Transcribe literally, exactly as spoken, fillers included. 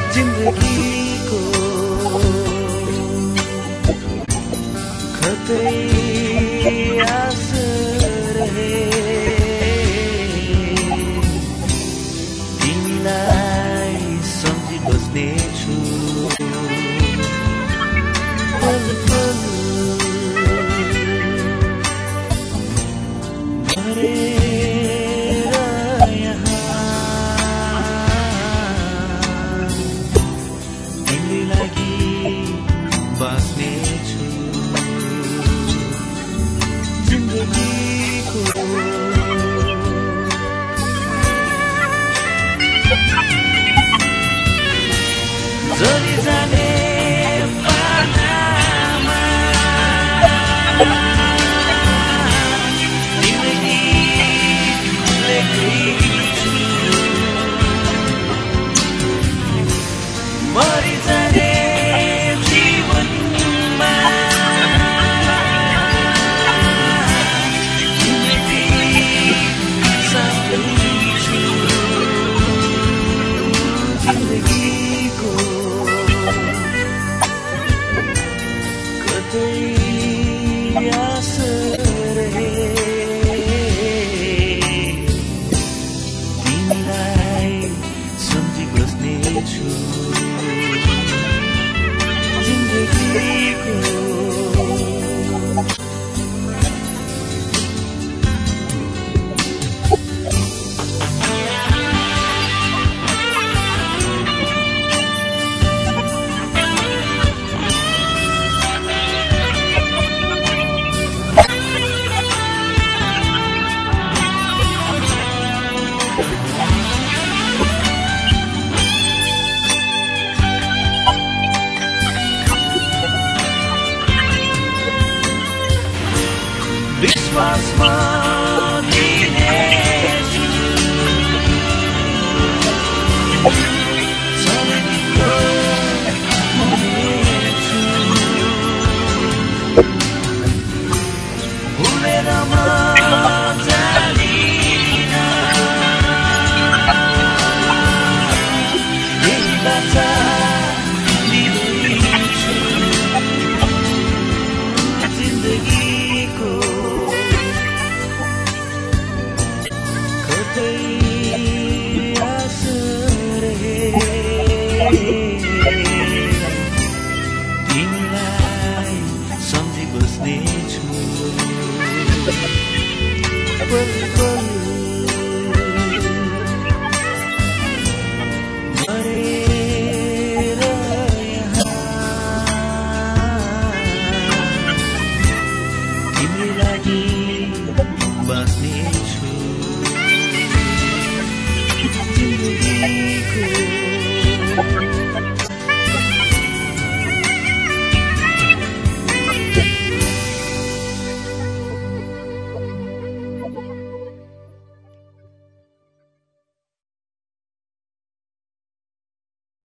जिन्दगीको कतै आस रहे तिमीलाई सम्झी बस्नेछु पल पल मरेर यहाँ तिम्रै लागि बाँच्नेछु जिन्दगीको जली जाने पानामा तिम्रै गीत लेख्दैछु मरिजाने जीवनमा तिम्रै गीत साथैछु जिन्दगीको कतै आस रहे तिमीलाई सम्झी बस्नेछु जिन्दगीको विश्वासमा दिनेछु सधैँको हुनेछु भुलेर म जादिन यही बाचा